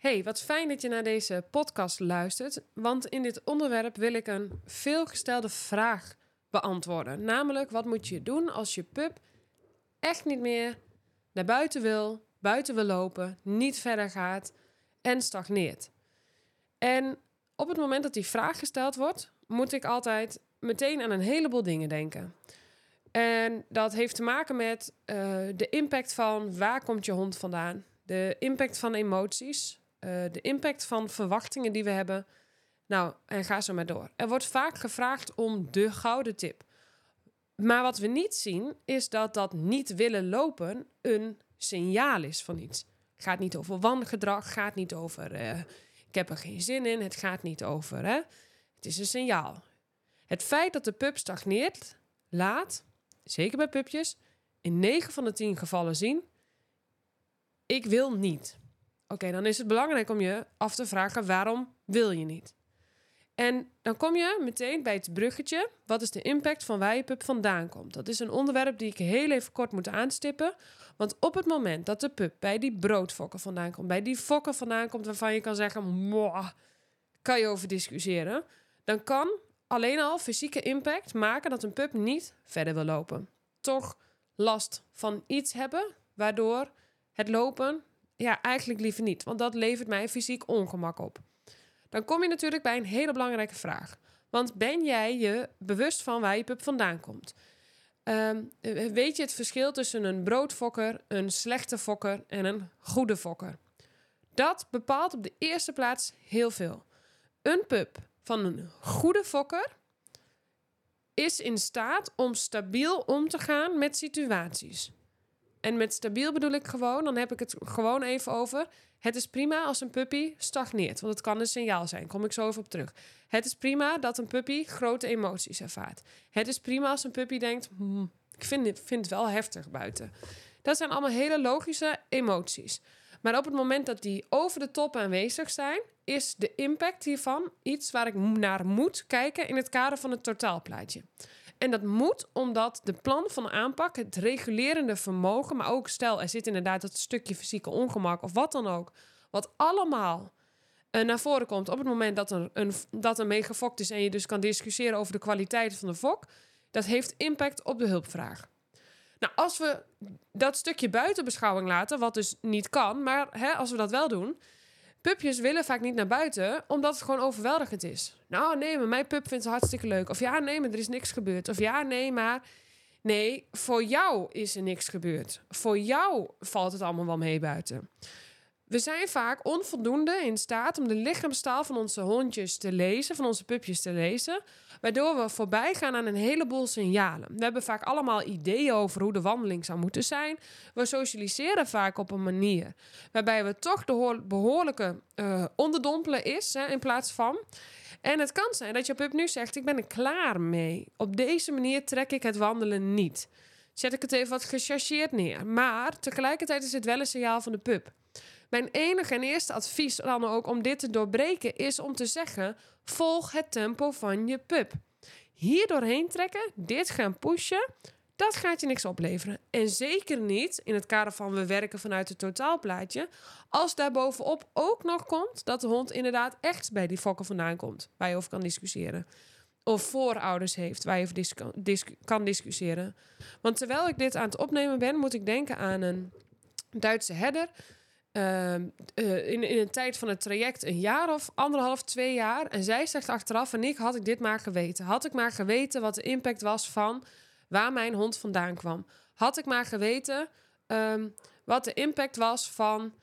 Hey, wat fijn dat je naar deze podcast luistert, want in dit onderwerp wil ik een veelgestelde vraag beantwoorden. Namelijk, wat moet je doen als je pup echt niet meer naar buiten wil lopen, niet verder gaat en stagneert? En op het moment dat die vraag gesteld wordt, moet ik altijd meteen aan een heleboel dingen denken. En dat heeft te maken met de impact van waar komt je hond vandaan? De impact van emoties, de impact van verwachtingen die we hebben. Nou, en ga zo maar door. Er wordt vaak gevraagd om de gouden tip. Maar wat we niet zien, is dat dat niet willen lopen een signaal is van iets. Het gaat niet over wangedrag, gaat niet over ik heb er geen zin in, het gaat niet over. Het is een signaal. Het feit dat de pup stagneert, laat, zeker bij pupjes, in 9 van de 10 gevallen zien, ik wil niet. Oké, dan is het belangrijk om je af te vragen, waarom wil je niet? En dan kom je meteen bij het bruggetje. Wat is de impact van waar je pup vandaan komt? Dat is een onderwerp die ik heel even kort moet aanstippen. Want op het moment dat de pup bij die broodfokken vandaan komt, bij die fokken vandaan komt waarvan je kan zeggen, moah, kan je over discussiëren, dan kan alleen al fysieke impact maken dat een pup niet verder wil lopen. Toch last van iets hebben, waardoor het lopen, eigenlijk liever niet. Want dat levert mij fysiek ongemak op. Dan kom je natuurlijk bij een hele belangrijke vraag. Want ben jij je bewust van waar je pup vandaan komt? Weet je het verschil tussen een broodfokker, een slechte fokker en een goede fokker? Dat bepaalt op de eerste plaats heel veel. Een pup van een goede fokker is in staat om stabiel om te gaan met situaties. En met stabiel bedoel ik gewoon, dan heb ik het gewoon even over. Het is prima als een puppy stagneert, want het kan een signaal zijn. Kom ik zo even op terug. Het is prima dat een puppy grote emoties ervaart. Het is prima als een puppy denkt, ik vind het wel heftig buiten. Dat zijn allemaal hele logische emoties. Maar op het moment dat die over de top aanwezig zijn, is de impact hiervan iets waar ik naar moet kijken in het kader van het totaalplaatje. En dat moet omdat de plan van aanpak, het regulerende vermogen, maar ook stel er zit inderdaad dat stukje fysieke ongemak of wat dan ook, wat allemaal naar voren komt op het moment dat er mee gefokt is en je dus kan discussiëren over de kwaliteit van de fok, dat heeft impact op de hulpvraag. Nou, als we dat stukje buiten beschouwing laten, wat dus niet kan, maar als we dat wel doen, pupjes willen vaak niet naar buiten, omdat het gewoon overweldigend is. Nou, nee, maar mijn pup vindt het hartstikke leuk. Of ja, nee, maar er is niks gebeurd. Of ja, nee, maar... Nee, voor jou is er niks gebeurd. Voor jou valt het allemaal wel mee buiten. We zijn vaak onvoldoende in staat om de lichaamstaal van onze hondjes te lezen, van onze pupjes te lezen, waardoor we voorbij gaan aan een heleboel signalen. We hebben vaak allemaal ideeën over hoe de wandeling zou moeten zijn. We socialiseren vaak op een manier waarbij we toch de behoorlijke onderdompelen is, in plaats van. En het kan zijn dat je pup nu zegt, ik ben er klaar mee. Op deze manier trek ik het wandelen niet. Zet ik het even wat gechargeerd neer. Maar tegelijkertijd is het wel een signaal van de pup. Mijn enige en eerste advies dan ook om dit te doorbreken is om te zeggen, volg het tempo van je pup. Hier doorheen trekken, dit gaan pushen, dat gaat je niks opleveren. En zeker niet in het kader van we werken vanuit het totaalplaatje, als daarbovenop ook nog komt dat de hond inderdaad echt bij die fokken vandaan komt, waar je over kan discussiëren. Of voorouders heeft, waar je over kan discussiëren. Want terwijl ik dit aan het opnemen ben, moet ik denken aan een Duitse herder. In een tijd van het traject een jaar of 1,5, 2 jaar. En zij zegt achteraf, en had ik dit maar geweten. Had ik maar geweten wat de impact was van waar mijn hond vandaan kwam. Had ik maar geweten wat de impact was van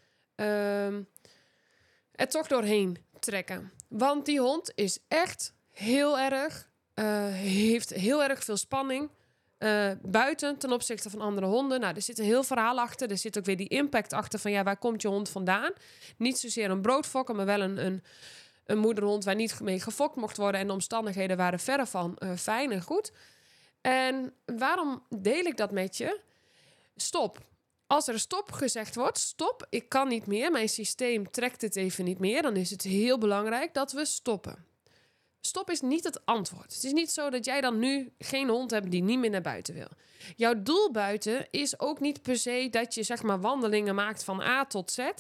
er toch doorheen trekken. Want die hond is echt heel erg, heeft heel erg veel spanning. Buiten ten opzichte van andere honden. Nou, er zit een heel verhaal achter. Er zit ook weer die impact achter van waar komt je hond vandaan? Niet zozeer een broodfokker, maar wel een moederhond waar niet mee gefokt mocht worden en de omstandigheden waren verre van fijn en goed. En waarom deel ik dat met je? Stop. Als er stop gezegd wordt, stop, ik kan niet meer, mijn systeem trekt het even niet meer, dan is het heel belangrijk dat we stoppen. Stop is niet het antwoord. Het is niet zo dat jij dan nu geen hond hebt die niet meer naar buiten wil. Jouw doel buiten is ook niet per se dat je wandelingen maakt van A tot Z.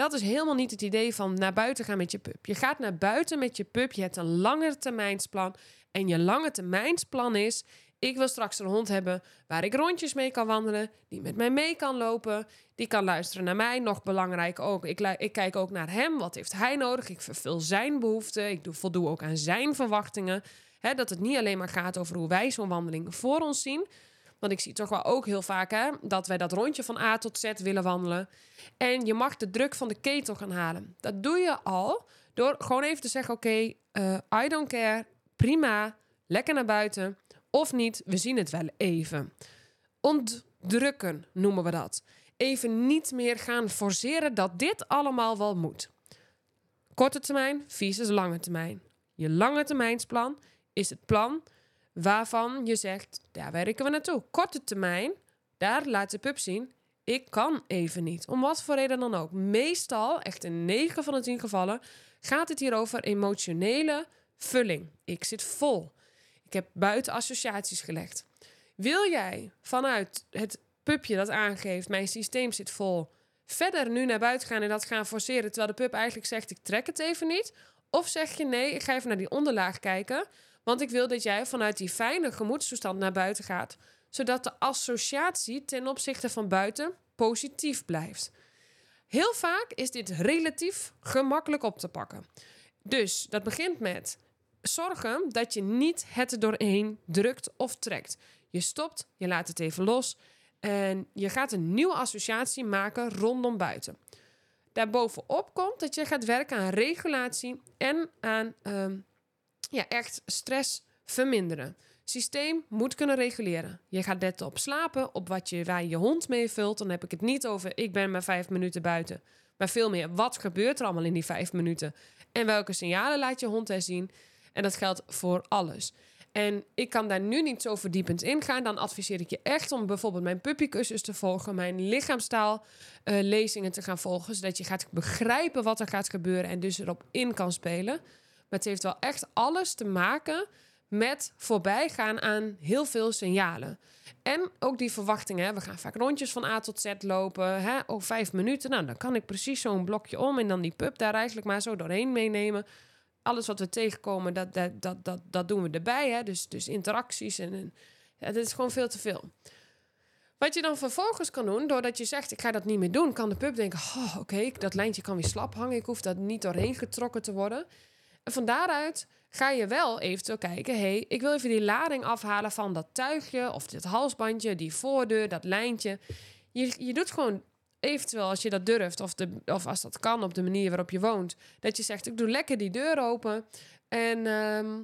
Dat is helemaal niet het idee van naar buiten gaan met je pup. Je gaat naar buiten met je pup. Je hebt een langetermijnsplan. En je langetermijnsplan is... Ik wil straks een hond hebben waar ik rondjes mee kan wandelen. Die met mij mee kan lopen. Die kan luisteren naar mij. Nog belangrijk ook. Ik kijk ook naar hem. Wat heeft hij nodig? Ik vervul zijn behoeften. Ik voldoe ook aan zijn verwachtingen. Dat het niet alleen maar gaat over hoe wij zo'n wandeling voor ons zien. Want ik zie toch wel ook heel vaak dat wij dat rondje van A tot Z willen wandelen. En je mag de druk van de ketel gaan halen. Dat doe je al door gewoon even te zeggen... Oké, I don't care. Prima. Lekker naar buiten. Of niet, we zien het wel even. Ontdrukken noemen we dat. Even niet meer gaan forceren dat dit allemaal wel moet. Korte termijn versus lange termijn. Je lange termijnsplan is het plan waarvan je zegt, daar werken we naartoe. Korte termijn, daar laat de pup zien, ik kan even niet. Om wat voor reden dan ook. Meestal, echt in 9 van de 10 gevallen, gaat het hier over emotionele vulling. Ik zit vol. Ik heb buiten associaties gelegd. Wil jij vanuit het pupje dat aangeeft, mijn systeem zit vol, verder nu naar buiten gaan en dat gaan forceren, terwijl de pup eigenlijk zegt, ik trek het even niet? Of zeg je, nee, ik ga even naar die onderlaag kijken, want ik wil dat jij vanuit die fijne gemoedstoestand naar buiten gaat, zodat de associatie ten opzichte van buiten positief blijft. Heel vaak is dit relatief gemakkelijk op te pakken. Dus dat begint met zorgen dat je niet het er doorheen drukt of trekt. Je stopt, je laat het even los en je gaat een nieuwe associatie maken rondom buiten. Daarbovenop komt dat je gaat werken aan regulatie en aan echt stress verminderen. Systeem moet kunnen reguleren. Je gaat letten op slapen, op waar je hond mee vult. Dan heb ik het niet over ik ben maar 5 minuten buiten. Maar veel meer, wat gebeurt er allemaal in die 5 minuten? En welke signalen laat je hond er zien? En dat geldt voor alles. En ik kan daar nu niet zo verdiepend in gaan. Dan adviseer ik je echt om bijvoorbeeld mijn puppycursus te volgen, mijn lichaamstaal lezingen te gaan volgen, zodat je gaat begrijpen wat er gaat gebeuren en dus erop in kan spelen. Maar het heeft wel echt alles te maken met voorbijgaan aan heel veel signalen. En ook die verwachtingen. We gaan vaak rondjes van A tot Z lopen. Over 5 minuten. Nou, dan kan ik precies zo'n blokje om en dan die pup daar eigenlijk maar zo doorheen meenemen. Alles wat we tegenkomen, dat doen we erbij. Dus interacties. Dat is gewoon veel te veel. Wat je dan vervolgens kan doen, doordat je zegt, ik ga dat niet meer doen, kan de pup denken, oké, dat lijntje kan weer slap hangen. Ik hoef dat niet doorheen getrokken te worden. En van daaruit ga je wel eventueel kijken, ik wil even die lading afhalen van dat tuigje of dit halsbandje, die voordeur, dat lijntje. Je doet gewoon eventueel, als je dat durft of als dat kan op de manier waarop je woont, dat je zegt, ik doe lekker die deur open en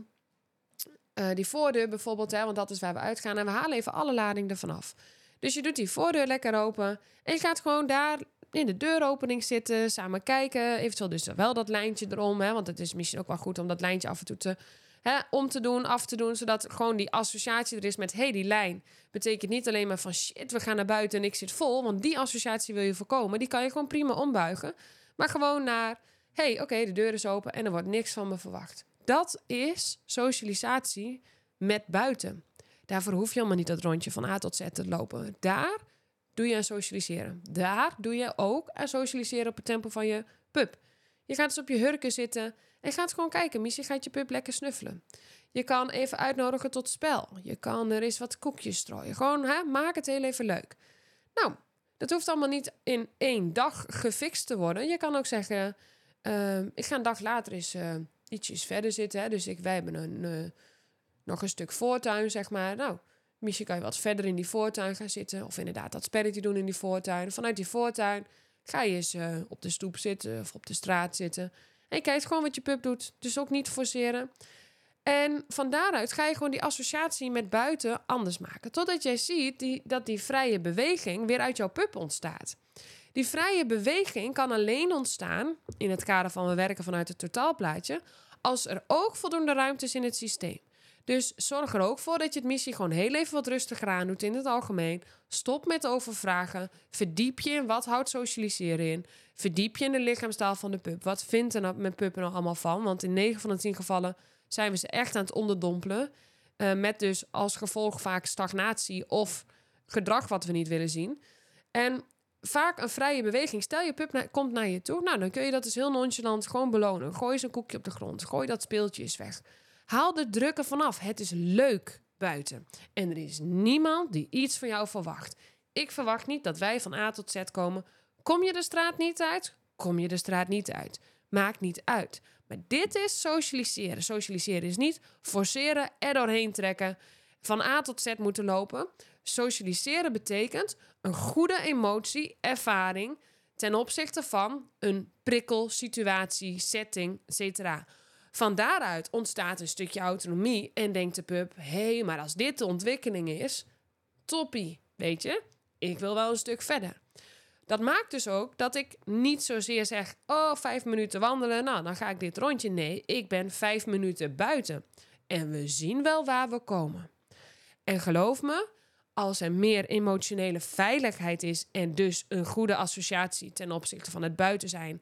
die voordeur bijvoorbeeld, want dat is waar we uitgaan en we halen even alle lading ervan af. Dus je doet die voordeur lekker open en je gaat gewoon daar in de deuropening zitten, samen kijken. Eventueel dus wel dat lijntje erom, want het is misschien ook wel goed om dat lijntje af en toe om te doen, af te doen, zodat gewoon die associatie er is met, die lijn betekent niet alleen maar van shit, we gaan naar buiten en ik zit vol, want die associatie wil je voorkomen. Die kan je gewoon prima ombuigen. Maar gewoon naar, de deur is open en er wordt niks van me verwacht. Dat is socialisatie met buiten. Daarvoor hoef je helemaal niet dat rondje van A tot Z te lopen. Daar doe je aan socialiseren. Daar doe je ook aan socialiseren op het tempo van je pup. Je gaat dus op je hurken zitten en gaat gewoon kijken. Misschien gaat je pup lekker snuffelen. Je kan even uitnodigen tot spel. Je kan er eens wat koekjes strooien. Gewoon, maak het heel even leuk. Nou, dat hoeft allemaal niet in 1 dag gefixt te worden. Je kan ook zeggen, ik ga een dag later eens ietsjes verder zitten. Dus wij hebben nog een stuk voortuin, zeg maar. Nou, misschien kan je wat verder in die voortuin gaan zitten. Of inderdaad dat spelletje doen in die voortuin. Vanuit die voortuin ga je eens op de stoep zitten of op de straat zitten. En je kijkt gewoon wat je pup doet. Dus ook niet forceren. En van daaruit ga je gewoon die associatie met buiten anders maken. Totdat jij ziet dat die vrije beweging weer uit jouw pup ontstaat. Die vrije beweging kan alleen ontstaan, in het kader van we werken vanuit het totaalplaatje, als er ook voldoende ruimte is in het systeem. Dus zorg er ook voor dat je het missie gewoon heel even wat rustiger aan doet in het algemeen. Stop met overvragen. Verdiep je in wat houdt socialiseren in. Verdiep je in de lichaamstaal van de pup. Wat vindt er mijn pup er nou allemaal van? Want in 9 van de 10 gevallen zijn we ze echt aan het onderdompelen. Met dus als gevolg vaak stagnatie of gedrag wat we niet willen zien. En vaak een vrije beweging. Stel je pup komt naar je toe. Nou, dan kun je dat dus heel nonchalant gewoon belonen. Gooi eens een koekje op de grond. Gooi dat speeltje eens weg. Haal de druk ervan af. Het is leuk buiten. En er is niemand die iets van jou verwacht. Ik verwacht niet dat wij van A tot Z komen. Kom je de straat niet uit? Kom je de straat niet uit. Maakt niet uit. Maar dit is socialiseren. Socialiseren is niet forceren, er doorheen trekken, van A tot Z moeten lopen. Socialiseren betekent een goede emotie, ervaring ten opzichte van een prikkel, situatie, setting, etc. Van daaruit ontstaat een stukje autonomie en denkt de pup, hé, maar als dit de ontwikkeling is, toppie, weet je? Ik wil wel een stuk verder. Dat maakt dus ook dat ik niet zozeer zeg, 5 minuten wandelen, nou, dan ga ik dit rondje. Nee, ik ben 5 minuten buiten. En we zien wel waar we komen. En geloof me, als er meer emotionele veiligheid is en dus een goede associatie ten opzichte van het buiten zijn,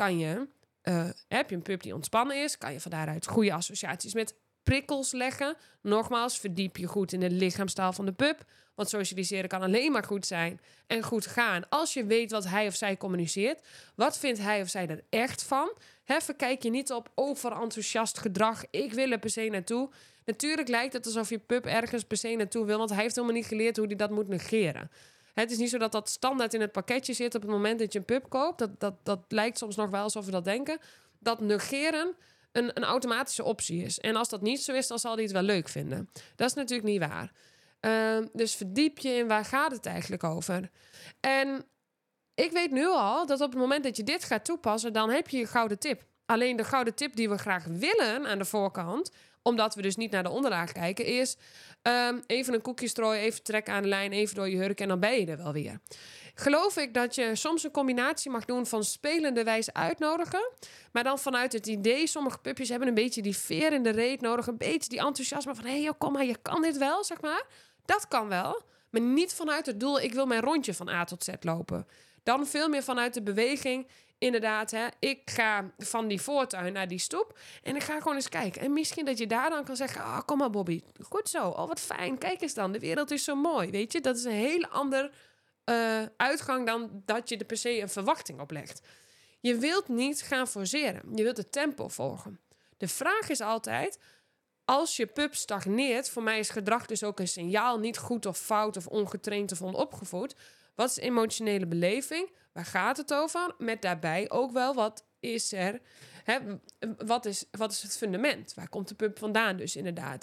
heb je een pup die ontspannen is, kan je van daaruit goede associaties met prikkels leggen. Nogmaals, verdiep je goed in de lichaamstaal van de pup. Want socialiseren kan alleen maar goed zijn en goed gaan als je weet wat hij of zij communiceert. Wat vindt hij of zij er echt van? Verkijk je niet op overenthousiast gedrag. Ik wil er per se naartoe. Natuurlijk lijkt het alsof je pup ergens per se naartoe wil, want hij heeft helemaal niet geleerd hoe hij dat moet negeren. Het is niet zo dat dat standaard in het pakketje zit op het moment dat je een pup koopt. Dat lijkt soms nog wel alsof we dat denken. Dat negeren een automatische optie is. En als dat niet zo is, dan zal hij het wel leuk vinden. Dat is natuurlijk niet waar. Dus verdiep je in waar gaat het eigenlijk over. En ik weet nu al dat op het moment dat je dit gaat toepassen, dan heb je je gouden tip. Alleen de gouden tip die we graag willen aan de voorkant, omdat we dus niet naar de onderlaag kijken, is even een koekje strooien, even trekken aan de lijn, even door je hurk en dan ben je er wel weer. Geloof ik dat je soms een combinatie mag doen van spelende wijze uitnodigen, maar dan vanuit het idee, sommige pupjes hebben een beetje die veer in de reet nodig, een beetje die enthousiasme van, hé, kom maar, je kan dit wel, zeg maar. Dat kan wel, maar niet vanuit het doel, ik wil mijn rondje van A tot Z lopen. Dan veel meer vanuit de beweging, inderdaad, ik ga van die voortuin naar die stoep en ik ga gewoon eens kijken. En misschien dat je daar dan kan zeggen, kom maar Bobby, goed zo, wat fijn, kijk eens dan, de wereld is zo mooi, weet je. Dat is een hele andere uitgang dan dat je er per se een verwachting op legt. Je wilt niet gaan forceren, je wilt het tempo volgen. De vraag is altijd, als je pup stagneert, voor mij is gedrag dus ook een signaal, niet goed of fout of ongetraind of onopgevoed. Wat is emotionele beleving? Waar gaat het over? Met daarbij ook wel, wat is er? Wat is het fundament? Waar komt de pup vandaan dus inderdaad?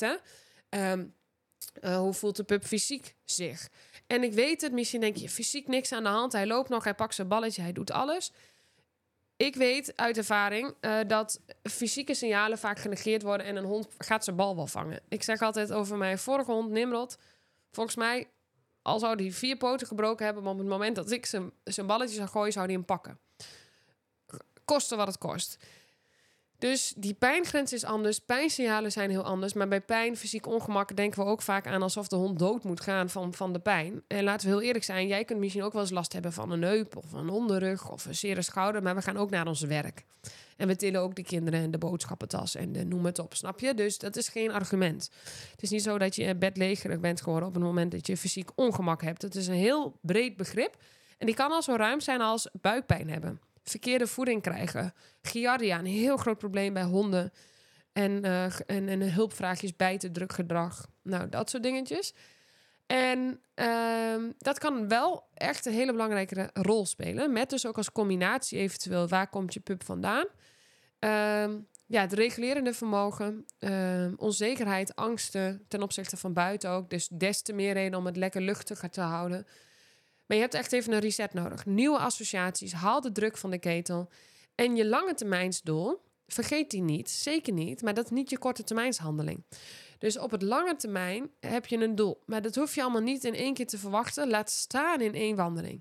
Hoe voelt de pup fysiek zich? En ik weet het, misschien denk je, fysiek niks aan de hand. Hij loopt nog, hij pakt zijn balletje, hij doet alles. Ik weet uit ervaring dat fysieke signalen vaak genegeerd worden en een hond gaat zijn bal wel vangen. Ik zeg altijd over mijn vorige hond, Nimrod, volgens mij, al zou hij 4 poten gebroken hebben, maar op het moment dat ik zijn balletje zou gooien, zou hij hem pakken. Koste wat het kost. Dus die pijngrens is anders. Pijnsignalen zijn heel anders. Maar bij pijn, fysiek ongemak, denken we ook vaak aan alsof de hond dood moet gaan van de pijn. En laten we heel eerlijk zijn, jij kunt misschien ook wel eens last hebben van een heup of een onderrug of een zere schouder. Maar we gaan ook naar ons werk. En we tillen ook de kinderen en de boodschappentas en noem het op, snap je? Dus dat is geen argument. Het is niet zo dat je bedlegerig bent geworden op het moment dat je fysiek ongemak hebt. Het is een heel breed begrip. En die kan al zo ruim zijn als buikpijn hebben. Verkeerde voeding krijgen. Giardia, een heel groot probleem bij honden. En hulpvraagjes, bijten, druk gedrag. Nou, dat soort dingetjes. En dat kan wel echt een hele belangrijke rol spelen. Met dus ook als combinatie eventueel, waar komt je pup vandaan? Het regulerende vermogen, onzekerheid, angsten ten opzichte van buiten ook. Dus des te meer reden om het lekker luchtiger te houden. Maar je hebt echt even een reset nodig. Nieuwe associaties, haal de druk van de ketel. En je lange termijnsdoel, vergeet die niet, zeker niet. Maar dat is niet je korte termijnshandeling. Dus op het lange termijn heb je een doel. Maar dat hoef je allemaal niet in 1 keer te verwachten. Laat staan in 1 wandeling.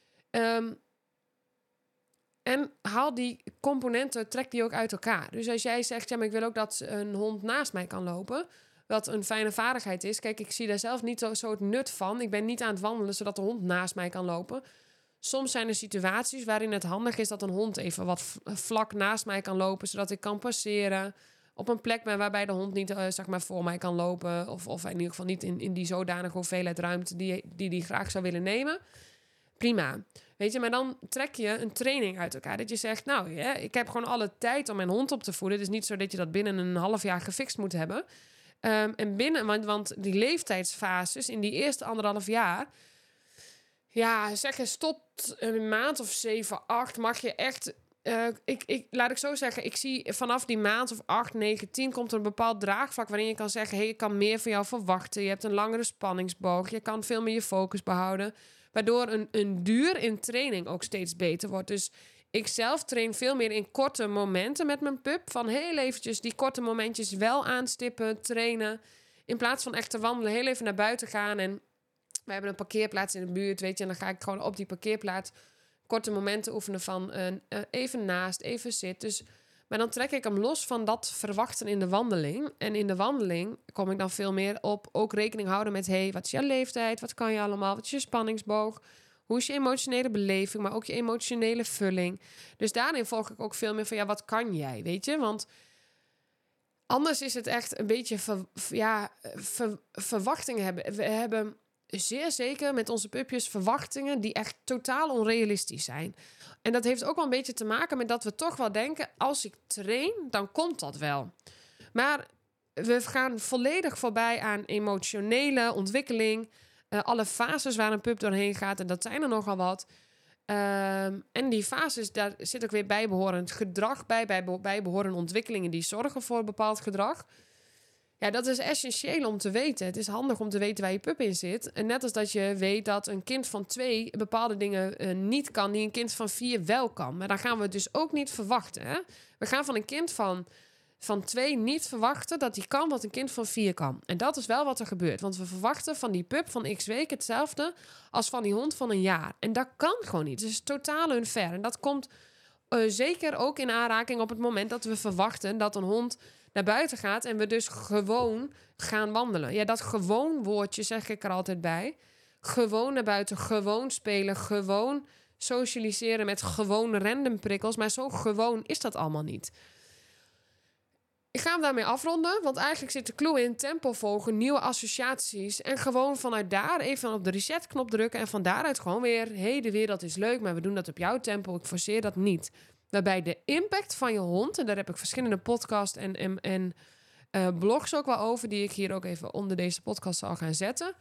En haal die componenten, trek die ook uit elkaar. Dus als jij zegt, ja, maar ik wil ook dat een hond naast mij kan lopen, wat een fijne vaardigheid is. Kijk, ik zie daar zelf niet zo het nut van. Ik ben niet aan het wandelen zodat de hond naast mij kan lopen. Soms zijn er situaties waarin het handig is dat een hond even wat vlak naast mij kan lopen, zodat ik kan passeren op een plek ben waarbij de hond niet voor mij kan lopen. Of in ieder geval niet in die zodanige hoeveelheid ruimte die graag zou willen nemen. prima. Weet je, maar dan trek je een training uit elkaar. Dat je zegt, nou, ja, ik heb gewoon alle tijd om mijn hond op te voeden. Het is niet zo dat je dat binnen een half jaar gefixt moet hebben. En want die leeftijdsfases in die eerste 1,5 jaar... Ja, zeg eens tot een maand of 7, 8 mag je echt... laat ik zo zeggen, ik zie vanaf die maand of 8, 9, 10... komt er een bepaald draagvlak waarin je kan zeggen... hey, ik kan meer van jou verwachten. Je hebt een langere spanningsboog. Je kan veel meer je focus behouden. Waardoor een duur in training ook steeds beter wordt. Dus ik zelf train veel meer in korte momenten met mijn pup. Van heel eventjes die korte momentjes wel aanstippen, trainen. In plaats van echt te wandelen, heel even naar buiten gaan. En we hebben een parkeerplaats in de buurt, weet je. En dan ga ik gewoon op die parkeerplaats korte momenten oefenen van even naast, even zit. Dus, maar dan trek ik hem los van dat verwachten in de wandeling. En in de wandeling kom ik dan veel meer op ook rekening houden met... hey, wat is jouw leeftijd? Wat kan je allemaal? Wat is je spanningsboog? Hoe is je emotionele beleving, maar ook je emotionele vulling? Dus daarin volg ik ook veel meer van, ja, wat kan jij, weet je? Want anders is het echt een beetje verwachtingen hebben. We hebben zeer zeker met onze pupjes verwachtingen die echt totaal onrealistisch zijn. En dat heeft ook wel een beetje te maken met dat we toch wel denken... als ik train, dan komt dat wel. Maar we gaan volledig voorbij aan emotionele ontwikkeling... alle fases waar een pup doorheen gaat, en dat zijn er nogal wat. En die fases, daar zit ook weer bijbehorend gedrag bij bijbehorende ontwikkelingen die zorgen voor bepaald gedrag. Ja, dat is essentieel om te weten. Het is handig om te weten waar je pup in zit. En net als dat je weet dat een kind van 2 bepaalde dingen niet kan... die een kind van 4 wel kan. Maar dan gaan we het dus ook niet verwachten. Hè? We gaan van een kind van 2 niet verwachten dat hij kan wat een kind van 4 kan. En dat is wel wat er gebeurt. Want we verwachten van die pup van x weken hetzelfde als van die hond van een jaar. En dat kan gewoon niet. Het is totaal unfair. En dat komt zeker ook in aanraking op het moment dat we verwachten dat een hond naar buiten gaat en we dus gewoon gaan wandelen. Ja, dat gewoon woordje zeg ik er altijd bij. Gewoon naar buiten, gewoon spelen, gewoon socialiseren met gewoon random prikkels. Maar zo gewoon is dat allemaal niet. Ik ga hem daarmee afronden, want eigenlijk zit de clue in tempo volgen, nieuwe associaties en gewoon vanuit daar even op de resetknop drukken en van daaruit gewoon weer, hey, de wereld is leuk, maar we doen dat op jouw tempo, ik forceer dat niet. Waarbij de impact van je hond, en daar heb ik verschillende podcasts en blogs ook wel over, die ik hier ook even onder deze podcast zal gaan zetten,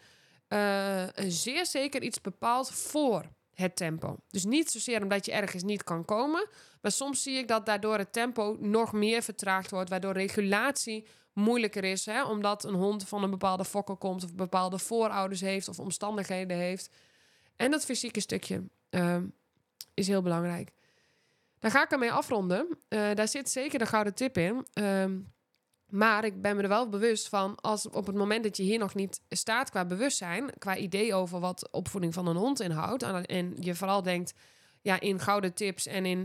zeer zeker iets bepaalt voor het tempo. Dus niet zozeer omdat je ergens niet kan komen, maar soms zie ik dat daardoor het tempo nog meer vertraagd wordt, waardoor regulatie moeilijker is, hè? Omdat een hond van een bepaalde fokker komt of bepaalde voorouders heeft of omstandigheden heeft. En dat fysieke stukje is heel belangrijk. Daar ga ik ermee afronden. Daar zit zeker de gouden tip in. Maar ik ben me er wel bewust van, als op het moment dat je hier nog niet staat qua bewustzijn, qua idee over wat opvoeding van een hond inhoudt, en je vooral denkt, ja, in gouden tips en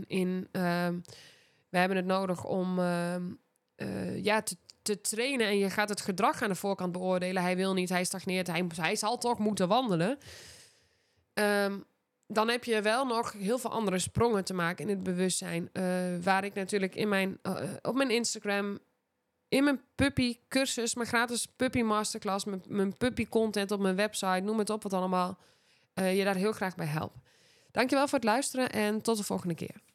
we hebben het nodig om te trainen en je gaat het gedrag aan de voorkant beoordelen. Hij wil niet, hij stagneert, hij zal toch moeten wandelen. Dan heb je wel nog heel veel andere sprongen te maken in het bewustzijn. Waar ik natuurlijk op mijn Instagram, in mijn puppy cursus, mijn gratis puppy masterclass, mijn puppy content op mijn website, noem het op wat allemaal, je daar heel graag bij help. Dankjewel voor het luisteren en tot de volgende keer.